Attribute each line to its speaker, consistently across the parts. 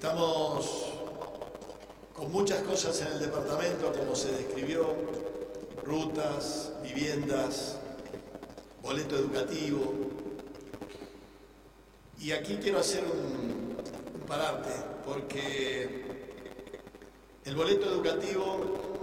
Speaker 1: Estamos con muchas cosas en el departamento, como se describió: rutas, viviendas, boleto educativo. Y aquí quiero hacer un parate, porque el boleto educativo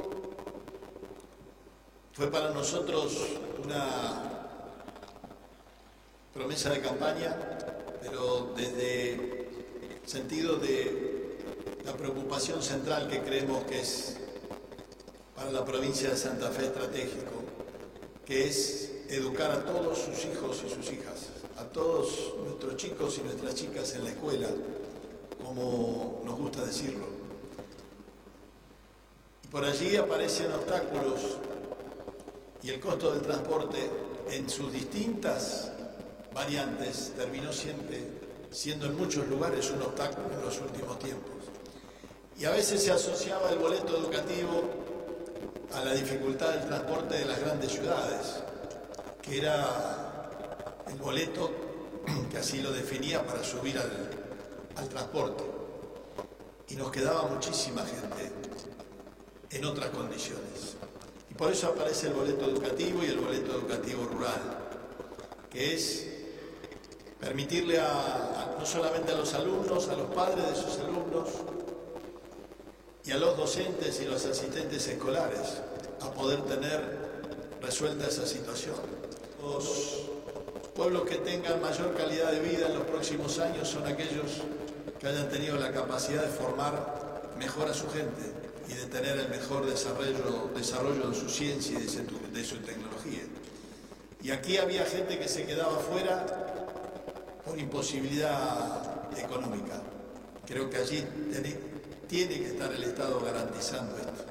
Speaker 1: fue para nosotros una promesa de campaña, pero desde el sentido de la preocupación central que creemos que es para la provincia de Santa Fe estratégico, que es educar a todos sus hijos y sus hijas, a todos nuestros chicos y nuestras chicas en la escuela, como nos gusta decirlo. Y por allí aparecen obstáculos, y el costo del transporte en sus distintas variantes terminó siendo en muchos lugares un obstáculo en los últimos tiempos. Y a veces se asociaba el boleto educativo a la dificultad del transporte de las grandes ciudades, que era el boleto que así lo definía para subir al transporte. Y nos quedaba muchísima gente en otras condiciones. Y por eso aparece el boleto educativo y el boleto educativo rural, que es permitirle no solamente a los alumnos, a los padres de sus alumnos y a los docentes y los asistentes escolares a poder tener resuelta esa situación. Los pueblos que tengan mayor calidad de vida en los próximos años son aquellos que hayan tenido la capacidad de formar mejor a su gente y de tener el mejor desarrollo de su ciencia y de su tecnología. Y aquí había gente que se quedaba fuera por imposibilidad económica. Creo que allí tiene que estar el Estado garantizando esto.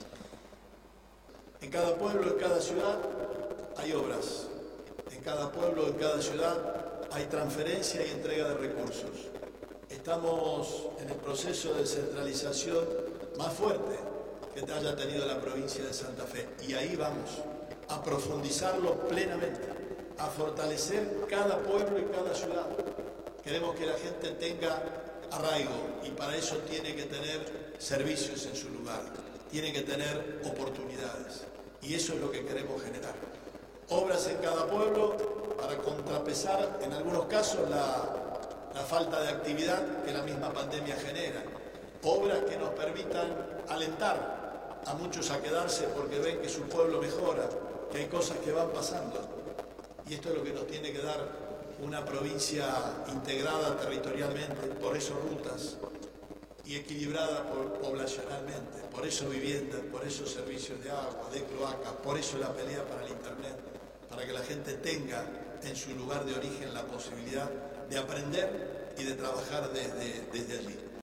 Speaker 1: En cada pueblo, en cada ciudad, hay obras. En cada pueblo, en cada ciudad, hay transferencia y entrega de recursos. Estamos en el proceso de descentralización más fuerte que haya tenido la provincia de Santa Fe. Y ahí vamos a profundizarlo plenamente, a fortalecer cada pueblo y cada ciudad. Queremos que la gente tenga arraigo, y para eso tiene que tener servicios en su lugar, tiene que tener oportunidades, y eso es lo que queremos generar. Obras en cada pueblo para contrapesar en algunos casos la falta de actividad que la misma pandemia genera. Obras que nos permitan alentar a muchos a quedarse porque ven que su pueblo mejora, que hay cosas que van pasando. Y esto es lo que nos tiene que dar una provincia integrada territorialmente, por eso rutas, y equilibrada poblacionalmente, por eso viviendas, por eso servicios de agua, de cloacas, por eso la pelea para el internet, para que la gente tenga en su lugar de origen la posibilidad de aprender y de trabajar desde allí.